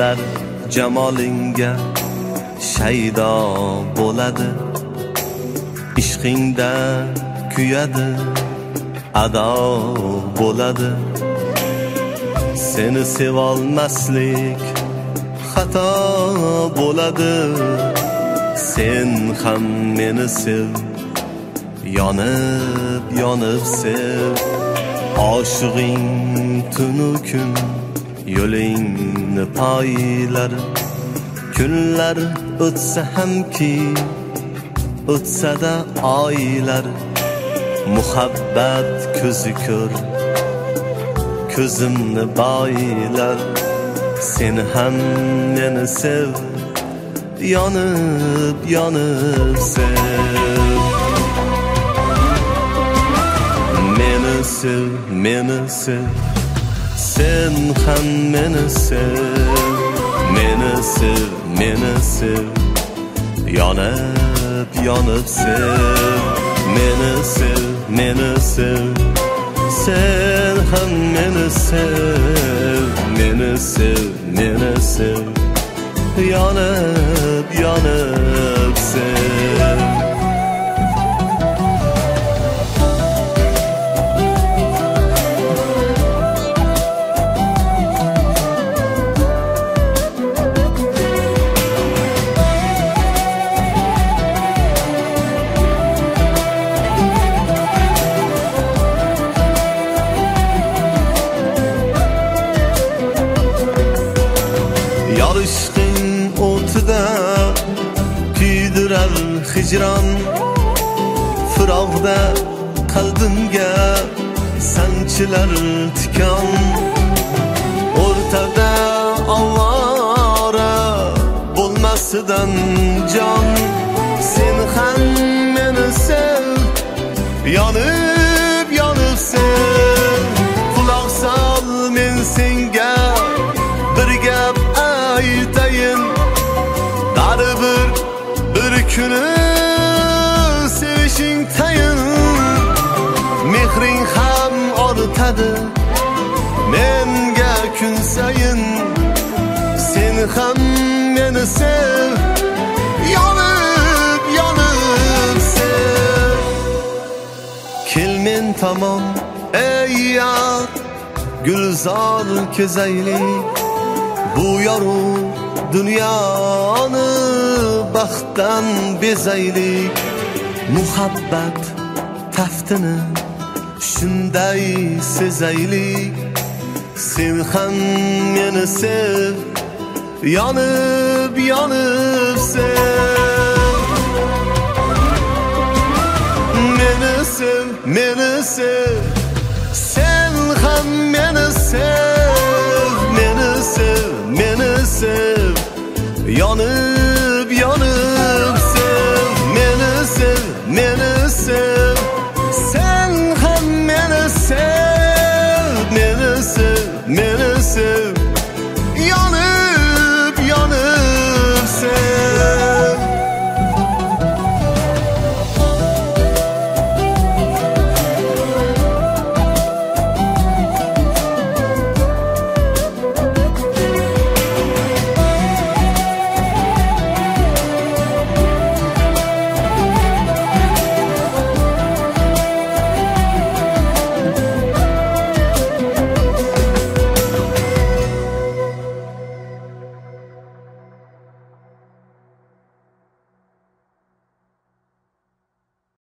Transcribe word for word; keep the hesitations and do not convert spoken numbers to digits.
kishilar jamolingga shaydo bo'ladi, ishqingda kuyadi, ado bo'ladi. Seni sevolmaslik xato bo'ladi. Sen ham meni sev, yonib yonib sev. Oshig'ing tunu kun yo'lingni poylar. Kunlar o'tsa hamki, o'tsa-da oylar. Muhabbat ko'zi ko'r, ko'zimni boylar. Seni ham meni sev, yonib yonib sev. Meni sev, meni sev, sen ham meni sev. Meni sev, meni sev, yonib yonib sev. Meni sev, meni sev, sen ham meni sev. Meni sev, meni sev, yonib yonib sev. Yarışqin o'tida kuydirar hijron. Firoqda qalbimga sanchilar tikon. O'rtada ovora bo'lmasidan jon. Sen ham meni sev, yonib yonib sev. Quloq sol men senga bir gap aytayin. Baribir bir kuni sevishing tayin. Mehring ham ortadi menga kun sayin. Sen ham meni sev, yonib yonib sev. Kel men tomon ey yar, gulzor kezaylik. Bu yorug' dunyoni baxtdan bezaylik. Muhabbat taftini shunday sezaylik. Sen ham meni sev, yonib yonib sev. Meni sev, meni sev, sen ham meni sev. Meni sev, meni sev, yonib